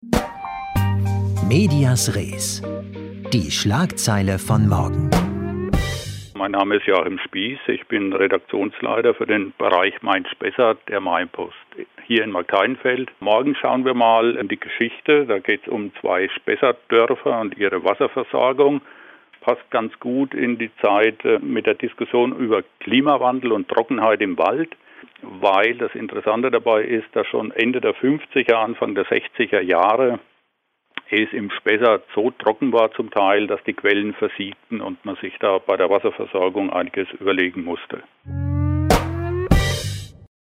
Medias Res. Die Schlagzeile von morgen. Mein Name ist Joachim Spieß. Ich bin Redaktionsleiter für den Bereich Main-Spessart der Mainpost hier in Marktheidenfeld. Morgen schauen wir mal in die Geschichte. Da geht es um 2 Spessartdörfer und ihre Wasserversorgung. Passt ganz gut in die Zeit mit der Diskussion über Klimawandel und Trockenheit im Wald, weil das Interessante dabei ist, dass schon Ende der 50er, Anfang der 60er Jahre es im Spessart so trocken war zum Teil, dass die Quellen versiegten und man sich da bei der Wasserversorgung einiges überlegen musste.